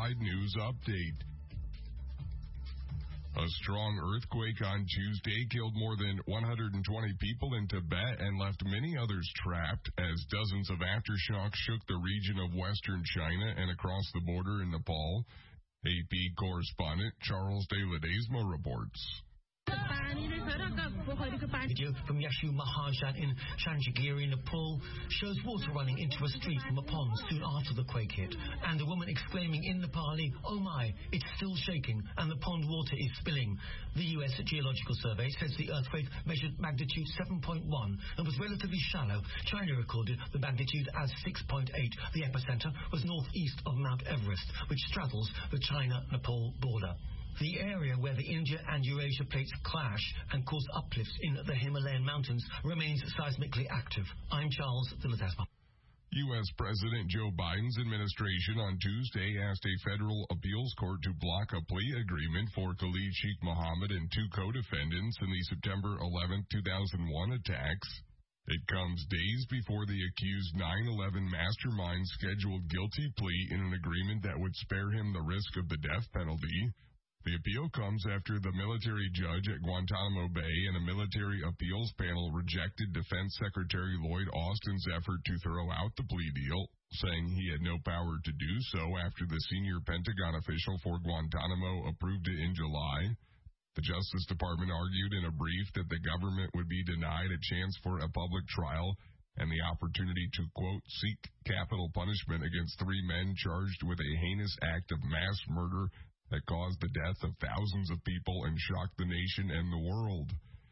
Worldwide News Update. A strong earthquake on Tuesday killed more than 120 people in Tibet and left many others trapped as dozens of aftershocks shook the region of western China and across the border in Nepal. AP correspondent Charles De Ledesma reports. Video from Yashu Mahajan in Chandragiri, Nepal, shows water running into a street from a pond soon after the quake hit, and a woman exclaiming in Nepali, "Oh my, it's still shaking, and the pond water is spilling." The U.S. Geological Survey says the earthquake measured magnitude 7.1 and was relatively shallow. China recorded the magnitude as 6.8. The epicenter was northeast of Mount Everest, which straddles the China-Nepal border. The area where the India and Eurasia plates clash and cause uplifts in the Himalayan mountains remains seismically active. I'm Charles De Ledesma. U.S. President Joe Biden's administration on Tuesday asked a federal appeals court to block a plea agreement for Khalid Sheikh Mohammed and two co-defendants in the September 11, 2001 attacks. It comes days before the accused 9/11 mastermind scheduled guilty plea in an agreement that would spare him the risk of the death penalty. The appeal comes after the military judge at Guantanamo Bay and a military appeals panel rejected Defense Secretary Lloyd Austin's effort to throw out the plea deal, saying he had no power to do so after the senior Pentagon official for Guantanamo approved it in July. The Justice Department argued in a brief that the government would be denied a chance for a public trial and the opportunity to, quote, seek capital punishment against three men charged with a heinous act of mass murder that caused the death of thousands of people and shocked the nation and the world.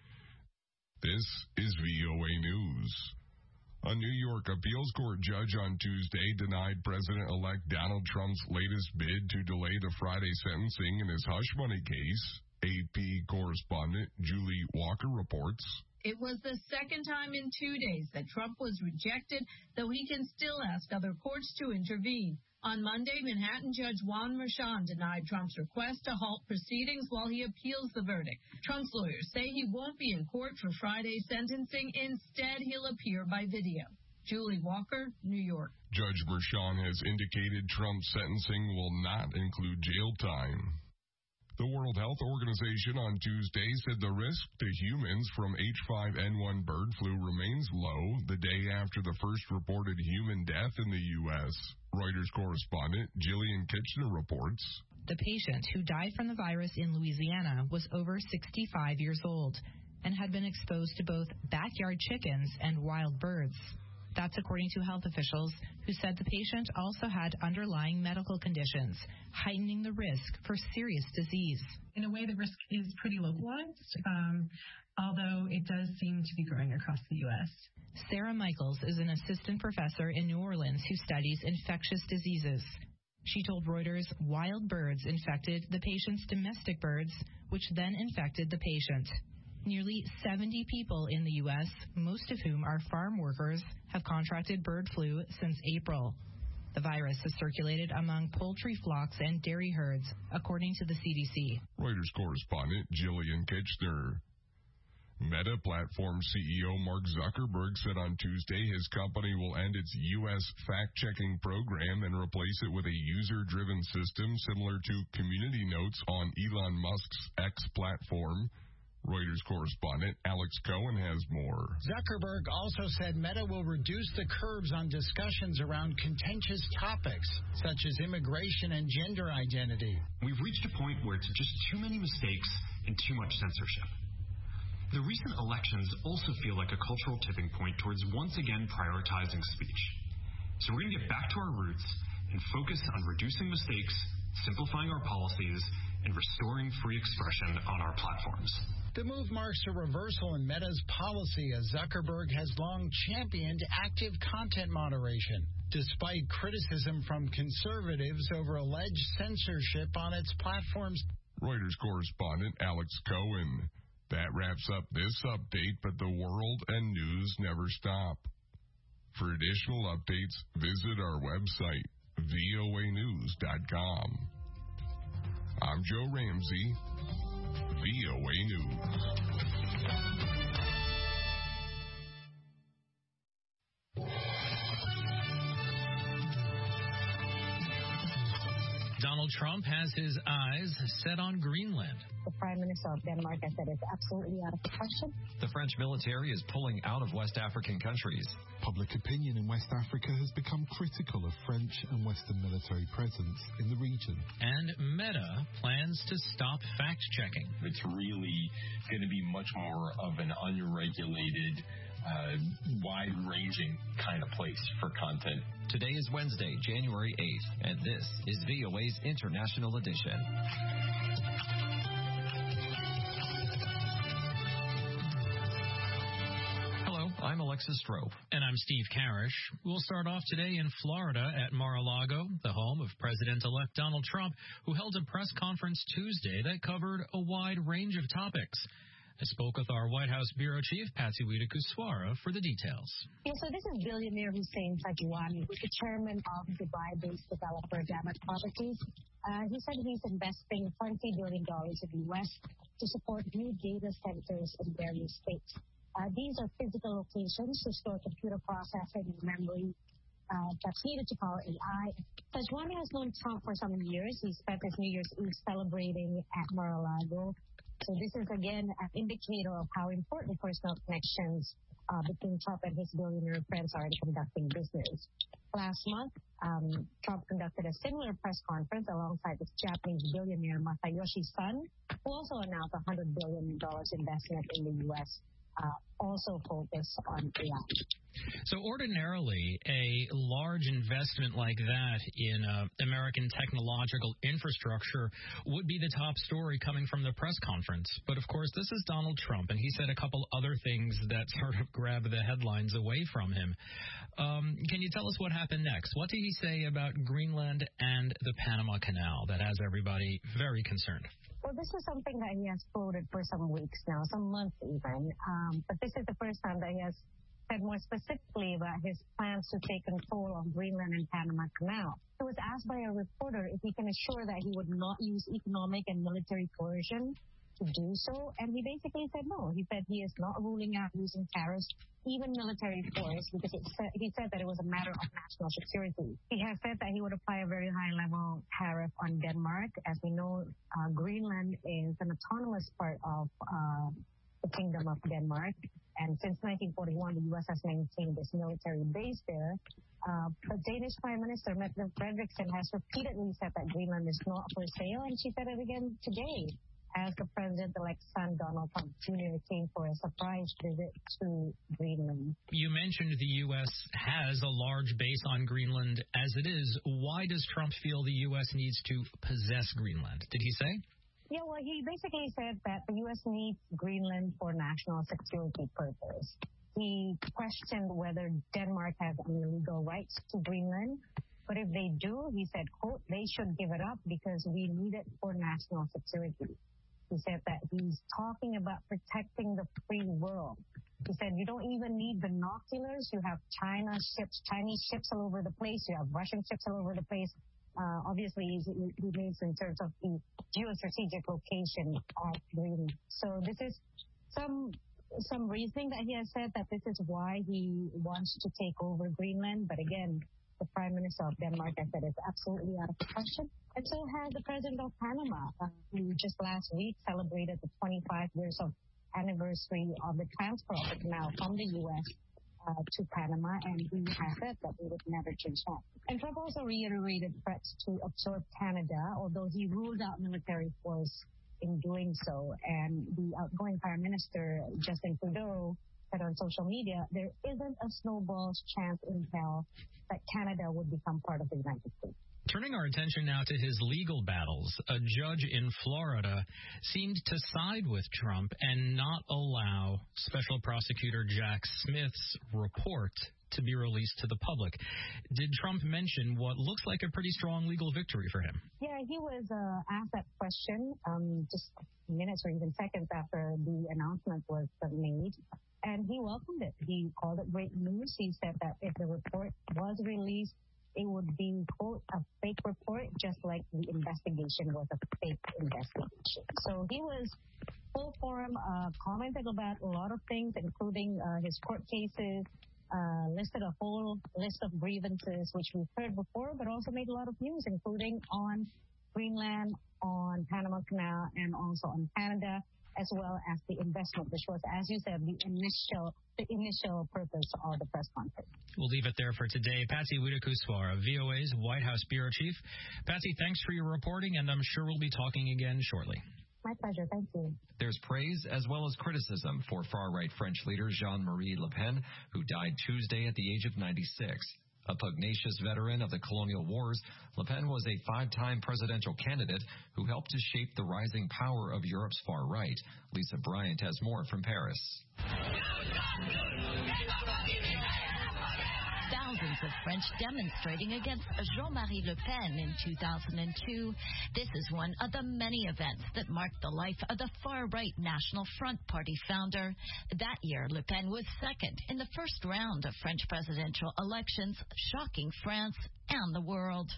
This is VOA News. A New York appeals court judge on Tuesday denied President-elect Donald Trump's latest bid to delay the Friday sentencing in his hush money case. AP correspondent Julie Walker reports. It was the second time in 2 days that Trump was rejected, though he can still ask other courts to intervene. On Monday, Manhattan Judge Juan Merchan denied Trump's request to halt proceedings while he appeals the verdict. Trump's lawyers say he won't be in court for Friday's sentencing. Instead, he'll appear by video. Julie Walker, New York. Judge Merchan has indicated Trump's sentencing will not include jail time. The World Health Organization on Tuesday said the risk to humans from H5N1 bird flu remains low the day after the first reported human death in the U.S. Reuters correspondent Jillian Kitchener reports. The patient who died from the virus in Louisiana was over 65 years old and had been exposed to both backyard chickens and wild birds. That's according to health officials who said the patient also had underlying medical conditions, heightening the risk for serious disease. In a way, the risk is pretty localized, although it does seem to be growing across the U.S. Sarah Michaels is an assistant professor in New Orleans who studies infectious diseases. She told Reuters wild birds infected the patient's domestic birds, which then infected the patient. Nearly 70 people in the U.S., most of whom are farm workers, have contracted bird flu since April. The virus has circulated among poultry flocks and dairy herds, according to the CDC. Reuters correspondent Jillian Kitchener. Meta platform CEO Mark Zuckerberg said on Tuesday his company will end its U.S. fact-checking program and replace it with a user-driven system similar to Community Notes on Elon Musk's X platform. Reuters correspondent Alex Cohen has more. Zuckerberg also said Meta will reduce the curbs on discussions around contentious topics, such as immigration and gender identity. We've reached a point where it's just too many mistakes and too much censorship. The recent elections also feel like a cultural tipping point towards once again prioritizing speech. So we're going to get back to our roots and focus on reducing mistakes, simplifying our policies, and restoring free expression on our platforms. The move marks a reversal in Meta's policy, as Zuckerberg has long championed active content moderation, despite criticism from conservatives over alleged censorship on its platforms. Reuters correspondent Alex Cohen. That wraps up this update, but the world and news never stop. For additional updates, visit our website, voanews.com. I'm Joe Ramsey, VOA News. Donald Trump has his eyes set on Greenland. The Prime Minister of Denmark has said it's absolutely out of the question. The French military is pulling out of West African countries. Public opinion in West Africa has become critical of French and Western military presence in the region. And Meta plans to stop fact-checking. It's really going to be much more of an unregulated, wide-ranging kind of place for content. Today is Wednesday, January 8th, and this is VOA's International Edition. Hello, I'm Alexis Strope. And I'm Steve Karish. We'll start off today in Florida at Mar-a-Lago, the home of President-elect Donald Trump, who held a press conference Tuesday that covered a wide range of topics. I spoke with our White House Bureau Chief, Patsy Widakuswara, for the details. Yeah, so this is billionaire Hussein Tajwani, who's the chairman of Dubai-based developer Damat Properties. He said he's investing $20 billion in the U.S. to support new data centers in various states. These are physical locations to store computer processing and memory that's needed to power AI. Tajwani has known Trump for some years. He spent his New Year's Eve celebrating at Mar-a-Lago. So this is, again, an indicator of how important personal connections between Trump and his billionaire friends are in conducting business. Last month, Trump conducted a similar press conference alongside his Japanese billionaire Masayoshi Son, who also announced a $100 billion investment in the U.S., also focused on AI. So ordinarily, a large investment like that in American technological infrastructure would be the top story coming from the press conference. But, of course, this is Donald Trump, and he said a couple other things that sort of grabbed the headlines away from him. Can you tell us what happened next? What did he say about Greenland and the Panama Canal that has everybody very concerned? Well, this is something that he has quoted for some weeks now, some months even. But this is the first time that he has said more specifically about his plans to take control of Greenland and Panama Canal. He was asked by a reporter if he can assure that he would not use economic and military coercion to do so, and he basically said no. He said he is not ruling out using tariffs, even military force, because he said that it was a matter of national security. He has said that he would apply a very high-level tariff on Denmark. As we know, Greenland is an autonomous part of the Kingdom of Denmark, and since 1941, the U.S. has maintained this military base there. But Danish Prime Minister Mette Frederiksen has repeatedly said that Greenland is not for sale, and she said it again today, as the President-elect's son, Donald Trump Jr., came for a surprise visit to Greenland. You mentioned the U.S. has a large base on Greenland as it is. Why does Trump feel the U.S. needs to possess Greenland? Did he say? Yeah, well, he basically said that the U.S. needs Greenland for national security purpose. He questioned whether Denmark has any legal rights to Greenland. But if they do, he said, quote, they should give it up because we need it for national security. He said that he's talking about protecting the free world. He said you don't even need binoculars. You have Chinese ships all over the place. You have Russian ships all over the place. Obviously, he means in terms of the geostrategic location of Greenland. So this is some reasoning that he has said that this is why he wants to take over Greenland. But again, the Prime Minister of Denmark has said it's absolutely out of the question. And so has the President of Panama, who just last week celebrated the 25 years of anniversary of the transfer of the canal from the U.S. To Panama, and he has said that they would never change that. And Trump also reiterated threats to absorb Canada, although he ruled out military force in doing so. And the outgoing Prime Minister, Justin Trudeau, said on social media, there isn't a snowball's chance in hell that Canada would become part of the United States. Turning our attention now to his legal battles, a judge in Florida seemed to side with Trump and not allow Special Prosecutor Jack Smith's report to be released to the public. Did Trump mention what looks like a pretty strong legal victory for him? Yeah, he was asked that question just minutes or even seconds after the announcement was made, and he welcomed it. He called it great news. He said that if the report was released, it would be, quote, a fake report, just like the investigation was a fake investigation. So he was full forum, commented about a lot of things, including his court cases, listed a whole list of grievances, which we've heard before, but also made a lot of news, including on Greenland, on Panama Canal, and also on Canada, as well as the investment, which was, as you said, the initial purpose of the press conference. We'll leave it there for today. Patsy Widakuswara, VOA's White House Bureau Chief. Patsy, thanks for your reporting, and I'm sure we'll be talking again shortly. My pleasure. Thank you. There's praise as well as criticism for far-right French leader Jean-Marie Le Pen, who died Tuesday at the age of 96. A pugnacious veteran of the colonial wars, Le Pen was a 5-time presidential candidate who helped to shape the rising power of Europe's far right. Lisa Bryant has more from Paris. Thousands of French demonstrating against Jean-Marie Le Pen in 2002. This is one of the many events that marked the life of the far-right National Front Party founder. That year, Le Pen was second in the first round of French presidential elections, shocking France and the world.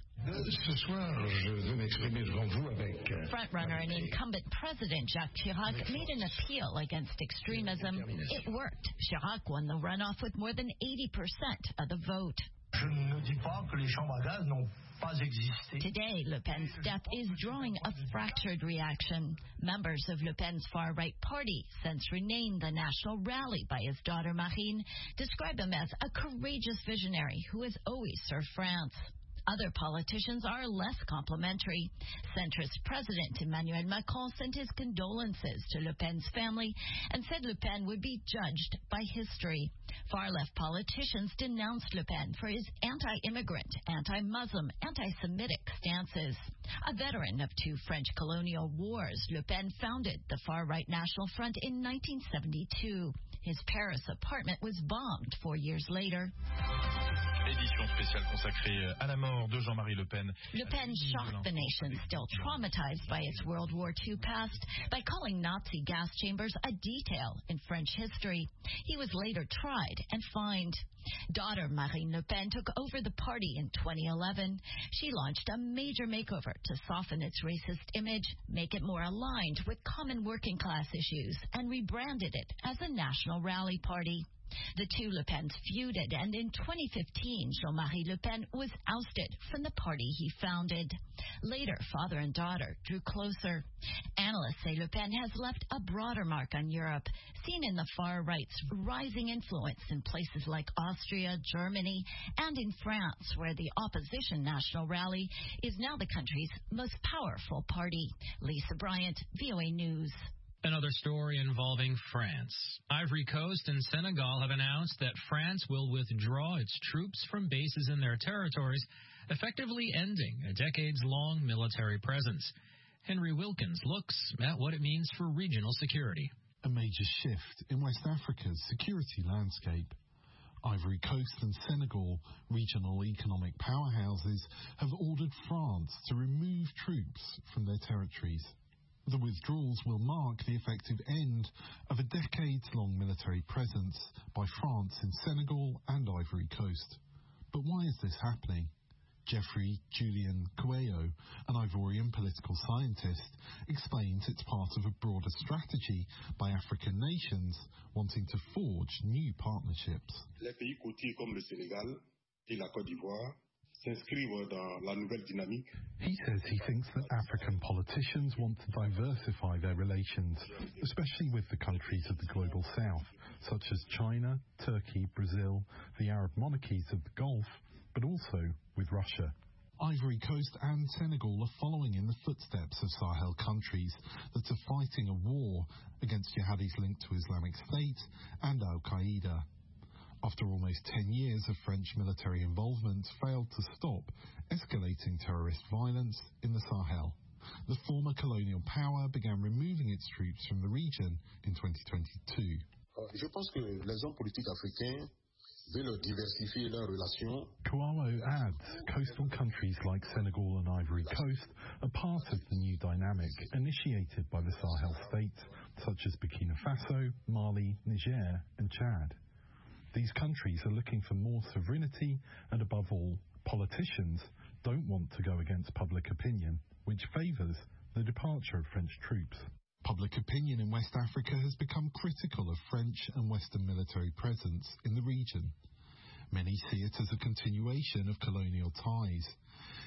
Frontrunner and incumbent President Jacques Chirac made an appeal against extremism. It worked. Chirac won the runoff with more than 80% of the vote. Today, Le Pen's death is drawing a fractured reaction. Members of Le Pen's far-right party, since renamed the National Rally by his daughter Marine, describe him as a courageous visionary who has always served France. Other politicians are less complimentary. Centrist President Emmanuel Macron sent his condolences to Le Pen's family and said Le Pen would be judged by history. Far-left politicians denounced Le Pen for his anti-immigrant, anti-Muslim, anti-Semitic stances. A veteran of 2 French colonial wars, Le Pen founded the far-right National Front in 1972. His Paris apartment was bombed 4 years later. Édition spéciale consacrée à la mort de Jean-Marie Le Pen. Le Pen shocked the nation, still traumatized by its World War II past, by calling Nazi gas chambers a detail in French history. He was later tried and fined. Daughter Marine Le Pen took over the party in 2011. She launched a major makeover to soften its racist image, make it more aligned with common working class issues, and rebranded it as a national rally party. The two Le Pens feuded, and in 2015, Jean-Marie Le Pen was ousted from the party he founded. Later, father and daughter drew closer. Analysts say Le Pen has left a broader mark on Europe, seen in the far right's rising influence in places like Austria, Germany, and in France, where the opposition National Rally is now the country's most powerful party. Lisa Bryant, VOA News. Another story involving France. Ivory Coast and Senegal have announced that France will withdraw its troops from bases in their territories, effectively ending a decades-long military presence. Henry Wilkins looks at what it means for regional security. A major shift in West Africa's security landscape. Ivory Coast and Senegal, regional economic powerhouses, have ordered France to remove troops from their territories. The withdrawals will mark the effective end of a decades-long military presence by France in Senegal and Ivory Coast. But why is this happening? Jeffrey Julian Cuello, an Ivorian political scientist, explains it's part of a broader strategy by African nations wanting to forge new partnerships. Les pays côtiers comme le Sénégal et la Côte d'Ivoire s'inscrivent dans la nouvelle dynamique. He says he thinks that African politicians want to diversify their relations, especially with the countries of the global south, such as China, Turkey, Brazil, the Arab monarchies of the Gulf, but also with Russia. Ivory Coast and Senegal are following in the footsteps of Sahel countries that are fighting a war against jihadis linked to Islamic State and Al-Qaeda. After almost 10 years of French military involvement failed to stop escalating terrorist violence in the Sahel. The former colonial power began removing its troops from the region in 2022. Je pense que les hommes politiques africains veulent diversifier leurs relations. Koualo adds coastal countries like Senegal and Ivory Coast are part of the new dynamic initiated by the Sahel states such as Burkina Faso, Mali, Niger and Chad. These countries are looking for more sovereignty and, above all, politicians don't want to go against public opinion, which favours the departure of French troops. Public opinion in West Africa has become critical of French and Western military presence in the region. Many see it as a continuation of colonial ties.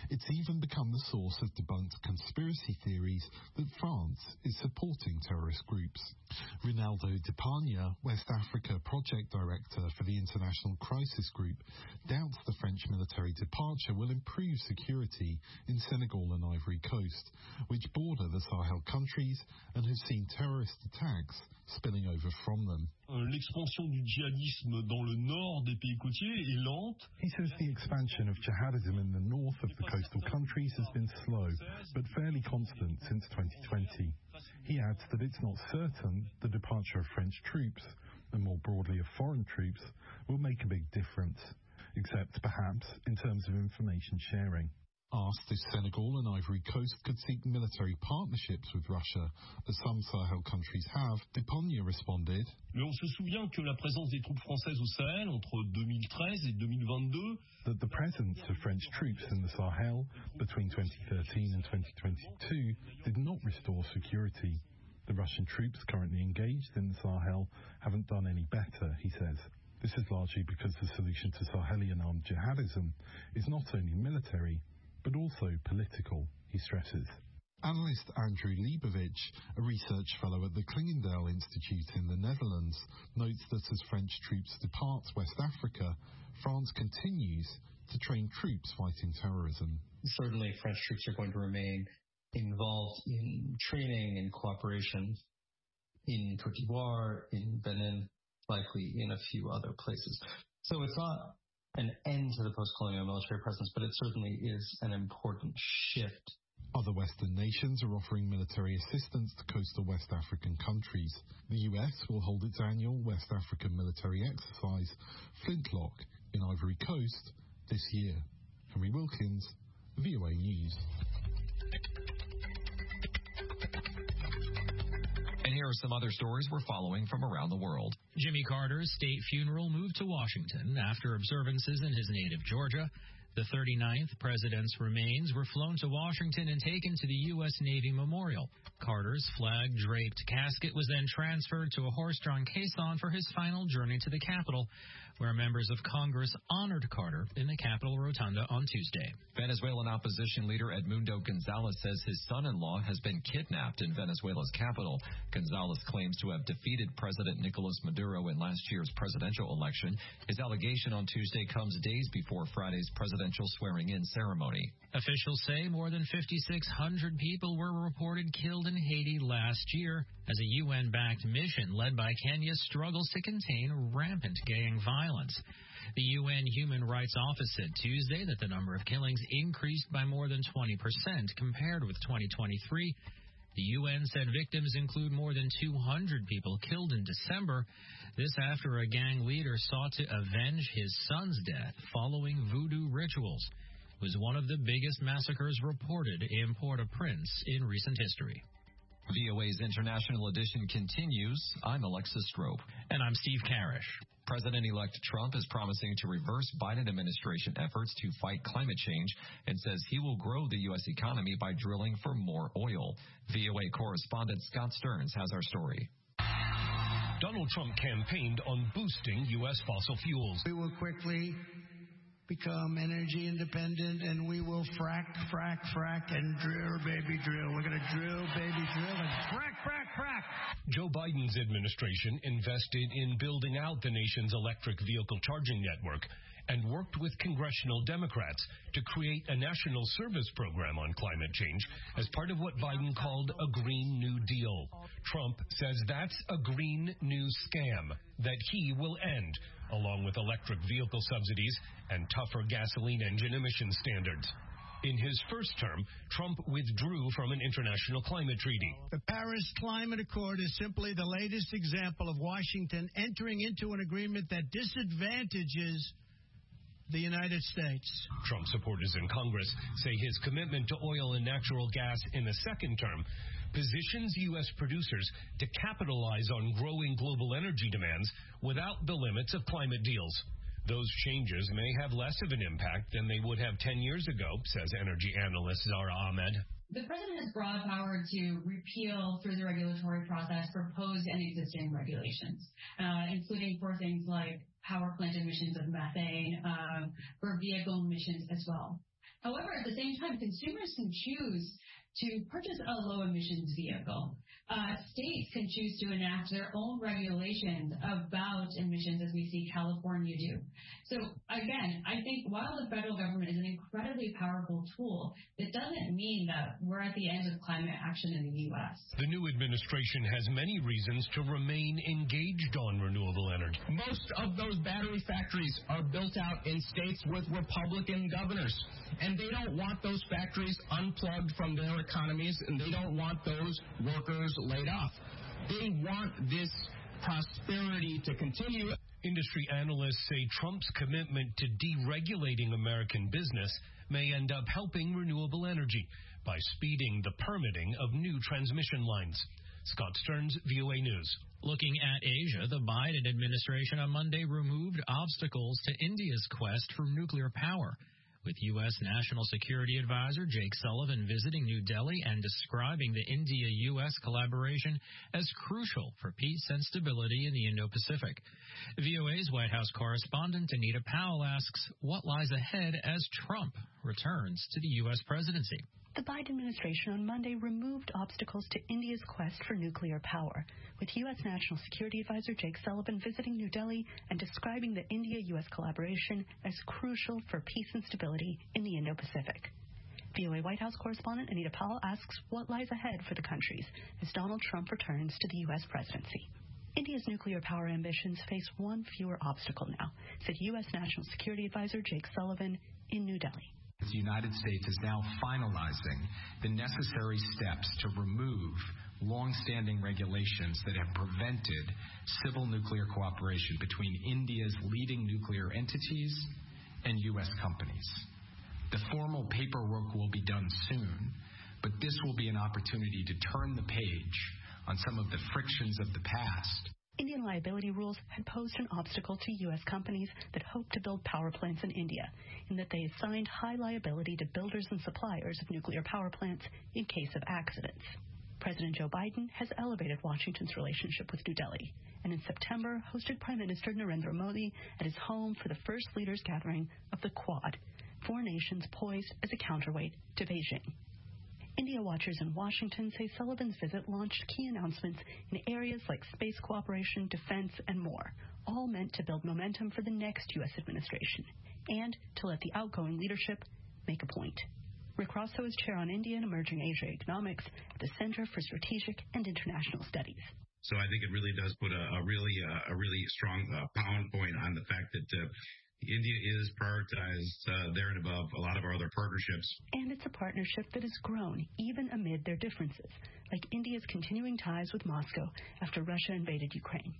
It's even become the source of debunked conspiracy theories that France is supporting terrorist groups. Rinaldo Depagna, West Africa project director for the International Crisis Group, doubts the French military departure will improve security in Senegal and Ivory Coast, which border the Sahel countries and have seen terrorist attacks spilling over from them. L'expansion du djihadisme dans le nord des pays côtiers est lente. He says the expansion of jihadism in the north of the coastal countries has been slow, but fairly constant since 2020. He adds that it's not certain the departure of French troops, and more broadly of foreign troops, will make a big difference, except perhaps in terms of information sharing. Asked if Senegal and Ivory Coast could seek military partnerships with Russia, as some Sahel countries have, Depagna responded, Mais on se souvient que la présence des troupes françaises au Sahel entre 2013 et 2022 that the presence of French troops in the Sahel between 2013 and 2022 did not restore security. The Russian troops currently engaged in the Sahel haven't done any better, he says. This is largely because the solution to Sahelian armed jihadism is not only military, but also political, he stresses. Analyst Andrew Leibovich, a research fellow at the Clingendael Institute in the Netherlands, notes that as French troops depart West Africa, France continues to train troops fighting terrorism. Certainly, French troops are going to remain involved in training and cooperation in Côte d'Ivoire, in Benin, likely in a few other places. So it's not an end to the post-colonial military presence, but it certainly is an important shift. Other Western nations are offering military assistance to coastal West African countries. The US will hold its annual West African military exercise, Flintlock, in Ivory Coast this year. Henry Wilkins, VOA News. And here are some other stories we're following from around the world. Jimmy Carter's state funeral moved to Washington after observances in his native Georgia. The 39th president's remains were flown to Washington and taken to the U.S. Navy Memorial. Carter's flag-draped casket was then transferred to a horse-drawn caisson for his final journey to the Capitol, where members of Congress honored Carter in the Capitol Rotunda on Tuesday. Venezuelan opposition leader Edmundo Gonzalez says his son-in-law has been kidnapped in Venezuela's capital. Gonzalez claims to have defeated President Nicolas Maduro in last year's presidential election. His allegation on Tuesday comes days before Friday's presidential swearing-in ceremony. Officials say more than 5,600 people were reported killed in Haiti last year as a UN-backed mission led by Kenya struggles to contain rampant gang violence. The UN Human Rights Office said Tuesday that the number of killings increased by more than 20% compared with 2023. The UN said victims include more than 200 people killed in December. This after a gang leader sought to avenge his son's death following voodoo rituals. It was one of the biggest massacres reported in Port-au-Prince in recent history. VOA's International Edition continues. I'm Alexis Strope. And I'm Steve Karish. President-elect Trump is promising to reverse Biden administration efforts to fight climate change and says he will grow the U.S. economy by drilling for more oil. VOA correspondent Scott Stearns has our story. Donald Trump campaigned on boosting U.S. fossil fuels. We will quickly become energy independent, and we will frack, and drill, baby, drill. We're going to drill, baby, drill, and frack. Joe Biden's administration invested in building out the nation's electric vehicle charging network and worked with congressional Democrats to create a national service program on climate change as part of what Biden called a Green New Deal. Trump says that's a Green New Scam that he will end, along with electric vehicle subsidies and tougher gasoline engine emission standards. In his first term, Trump withdrew from an international climate treaty. The Paris Climate Accord is simply the latest example of Washington entering into an agreement that disadvantages the United States. Trump supporters in Congress say his commitment to oil and natural gas in the second term positions U.S. producers to capitalize on growing global energy demands without the limits of climate deals. Those changes may have less of an impact than they would have 10 years ago, says energy analyst Zara Ahmed. The president has broad power to repeal through the regulatory process proposed and existing regulations, including for things like power plant emissions of methane, for vehicle emissions as well. However, at the same time, consumers can choose to purchase a low-emissions vehicle. States can choose to enact their own regulations about emissions, as we see California do. So, again, I think while the federal government is an incredibly powerful tool, it doesn't mean that we're at the end of climate action in the U.S. The new administration has many reasons to remain engaged on renewable energy. Most of those battery factories are built out in states with Republican governors, and they don't want those factories unplugged from their economies, and they don't want those workers laid off. They want this prosperity to continue. Industry analysts say Trump's commitment to deregulating American business may end up helping renewable energy by speeding the permitting of new transmission lines. Scott Stearns, VOA News. Looking at Asia, the Biden administration on Monday removed obstacles to India's quest for nuclear power, with U.S. National Security Advisor Jake Sullivan visiting New Delhi and describing the India-U.S. collaboration as crucial for peace and stability in the Indo-Pacific. VOA's White House correspondent Anita Powell asks what lies ahead as Trump returns to the U.S. presidency. The Biden administration on Monday removed obstacles to India's quest for nuclear power, with U.S. National Security Advisor Jake Sullivan visiting New Delhi and describing the India-U.S. collaboration as crucial for peace and stability in the Indo-Pacific. VOA White House correspondent Anita Powell asks what lies ahead for the countries as Donald Trump returns to the U.S. presidency. India's nuclear power ambitions face one fewer obstacle now, said U.S. National Security Advisor Jake Sullivan in New Delhi. The United States is now finalizing the necessary steps to remove long-standing regulations that have prevented civil nuclear cooperation between India's leading nuclear entities and U.S. companies. The formal paperwork will be done soon, but this will be an opportunity to turn the page on some of the frictions of the past. Indian liability rules had posed an obstacle to U.S. companies that hoped to build power plants in India, in that they assigned high liability to builders and suppliers of nuclear power plants in case of accidents. President Joe Biden has elevated Washington's relationship with New Delhi, and in September hosted Prime Minister Narendra Modi at his home for the first leaders' gathering of the Quad, four nations poised as a counterweight to Beijing. India watchers in Washington say Sullivan's visit launched key announcements in areas like space cooperation, defense, and more, all meant to build momentum for the next U.S. administration and to let the outgoing leadership make a point. Rick Rosso is chair on India and Emerging Asia Economics at the Center for Strategic and International Studies. So I think it really does put a really strong pound point on the fact that India is prioritized there and above a lot of our other partnerships. And it's a partnership that has grown even amid their differences, like India's continuing ties with Moscow after Russia invaded Ukraine.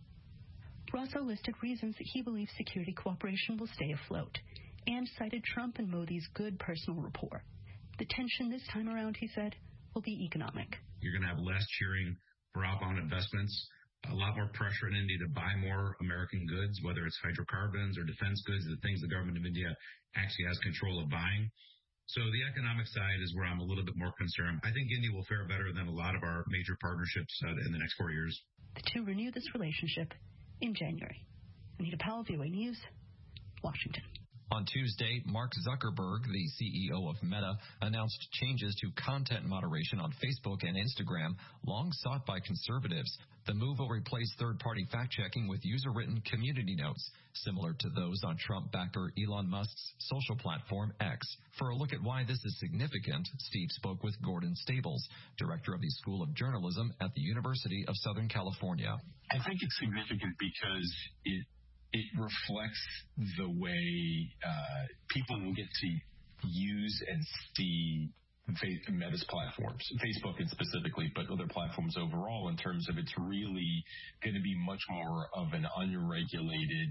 Rosso listed reasons that he believes security cooperation will stay afloat and cited Trump and Modi's good personal rapport. The tension this time around, he said, will be economic. You're going to have less cheering for outbound investments, a lot more pressure in India to buy more American goods, whether it's hydrocarbons or defense goods, the things the government of India actually has control of buying. So the economic side is where I'm a little bit more concerned. I think India will fare better than a lot of our major partnerships in the next 4 years. The two renew this relationship in January. Anita Powell, VOA News, Washington. On Tuesday, Mark Zuckerberg, the CEO of Meta, announced changes to content moderation on Facebook and Instagram, long sought by conservatives. The move will replace third-party fact-checking with user-written community notes, similar to those on Trump backer Elon Musk's social platform X. For a look at why this is significant, Steve spoke with Gordon Stables, director of the School of Journalism at the University of Southern California. I think it's significant because it reflects the way people will get to use and see Meta's platforms, Facebook and specifically, but other platforms overall, in terms of it's really going to be much more of an unregulated,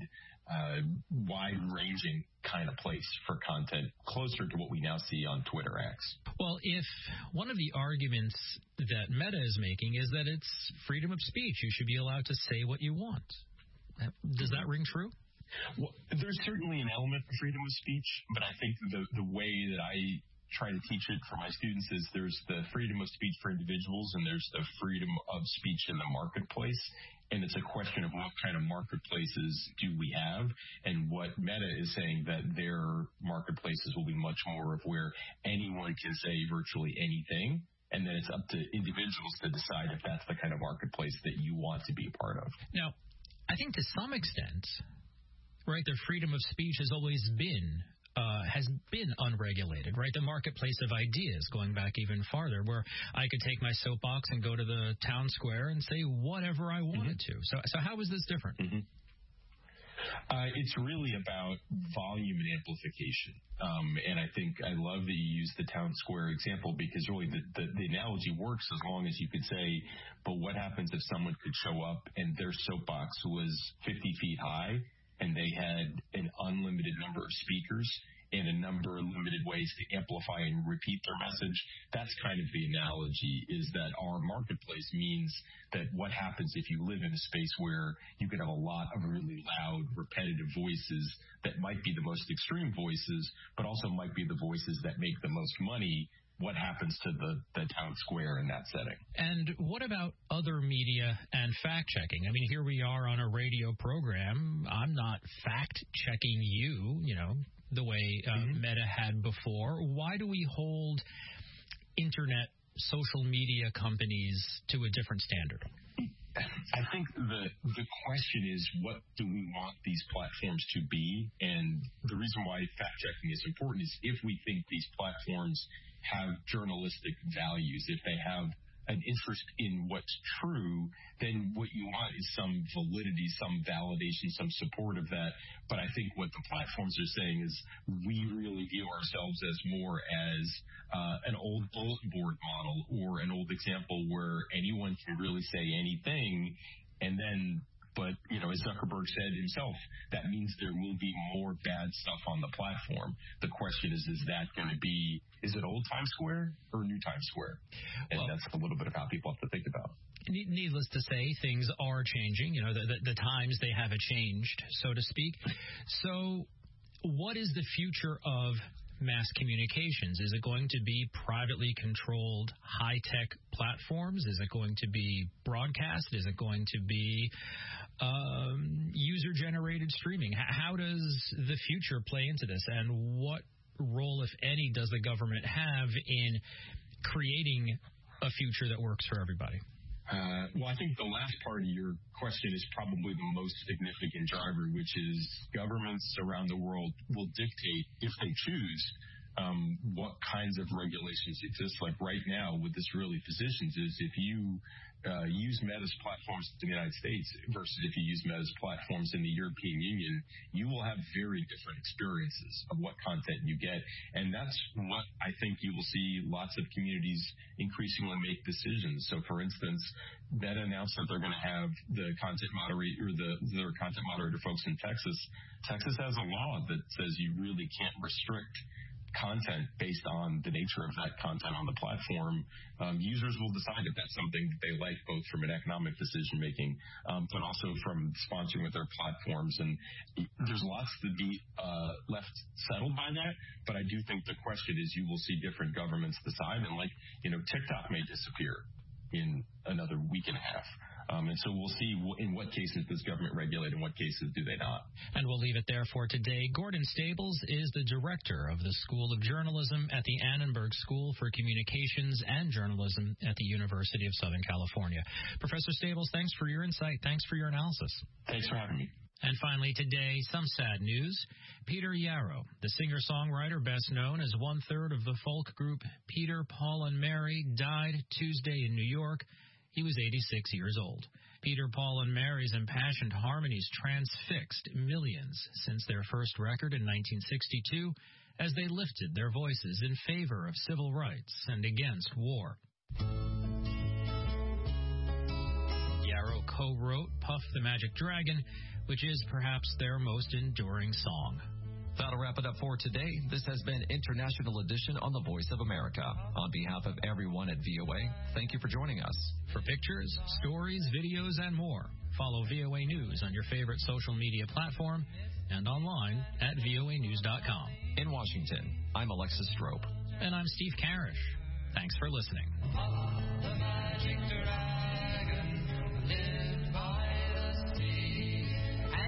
wide-ranging kind of place for content, closer to what we now see on Twitter X. Well, if one of the arguments that Meta is making is that it's freedom of speech, you should be allowed to say what you want. Does that ring true? Well, there's certainly an element of freedom of speech, but I think the way that I try to teach it for my students is there's the freedom of speech for individuals and there's the freedom of speech in the marketplace. And it's a question of what kind of marketplaces do we have, and what Meta is saying that their marketplaces will be much more of where anyone can say virtually anything, and then it's up to individuals to decide if that's the kind of marketplace that you want to be a part of. Now, I think to some extent, right, their freedom of speech has always been unregulated, right? The marketplace of ideas, going back even farther, where I could take my soapbox and go to the town square and say whatever I wanted to. So how is this different? It's really about volume and amplification. And I think I love that you use the town square example, because really the analogy works as long as you could say, but what happens if someone could show up and their soapbox was 50 feet high and they had an unlimited number of speakers and a number of limited ways to amplify and repeat their message? That's kind of the analogy, is that our marketplace means that what happens if you live in a space where you could have a lot of really loud, repetitive voices that might be the most extreme voices, but also might be the voices that make the most money. What happens to the town square in that setting? And what about other media and fact-checking? I mean, here we are on a radio program. I'm not fact-checking you, the way Meta had before. Why do we hold internet social media companies to a different standard? I think the question is, what do we want these platforms to be? And the reason why fact-checking is important is if we think these platforms have journalistic values, if they have an interest in what's true, then what you want is some validity, some validation, some support of that. But I think what the platforms are saying is we really view ourselves as more as an old bulletin board model, or an old example where anyone can really say anything, and then but, as Zuckerberg said himself, that means there will be more bad stuff on the platform. The question is that going to be, is it old Times Square or new Times Square? And that's a little bit of how people have to think about. Needless to say, things are changing. The times, they have changed, so to speak. So what is the future of mass communications? Is it going to be privately controlled high-tech platforms? Is it going to be broadcast? Is it going to be user-generated streaming? How does the future play into this? And what role, if any, does the government have in creating a future that works for everybody? Well, I think the last part of your question is probably the most significant driver, which is governments around the world will dictate, if they choose, what kinds of regulations exist. Like right now, what this really positions is if you use Meta's platforms in the United States versus if you use Meta's platforms in the European Union, you will have very different experiences of what content you get. And that's what I think you will see lots of communities increasingly make decisions. So, for instance, Meta announced that they're going to have the content moderator, their content moderator folks in Texas. Texas has a law that says you really can't restrict content based on the nature of that content on the platform. Users will decide if that's something that they like, both from an economic decision making, but also from sponsoring with their platforms. And there's lots to be left settled by that. But I do think the question is, you will see different governments decide, and TikTok may disappear in another week and a half. And so we'll see in what cases does government regulate and what cases do they not. And we'll leave it there for today. Gordon Stables is the director of the School of Journalism at the Annenberg School for Communications and Journalism at the University of Southern California. Professor Stables, thanks for your insight. Thanks for your analysis. Thanks for having me. And finally today, some sad news. Peter Yarrow, the singer-songwriter best known as one-third of the folk group Peter, Paul, and Mary, died Tuesday in New York. He was 86 years old. Peter, Paul, and Mary's impassioned harmonies transfixed millions since their first record in 1962 as they lifted their voices in favor of civil rights and against war. Yarrow co-wrote Puff the Magic Dragon, which is perhaps their most enduring song. That'll wrap it up for today. This has been International Edition on the Voice of America. On behalf of everyone at VOA, thank you for joining us. For pictures, stories, videos, and more, follow VOA News on your favorite social media platform and online at voanews.com. In Washington, I'm Alexis Strope. And I'm Steve Karish. Thanks for listening. The magic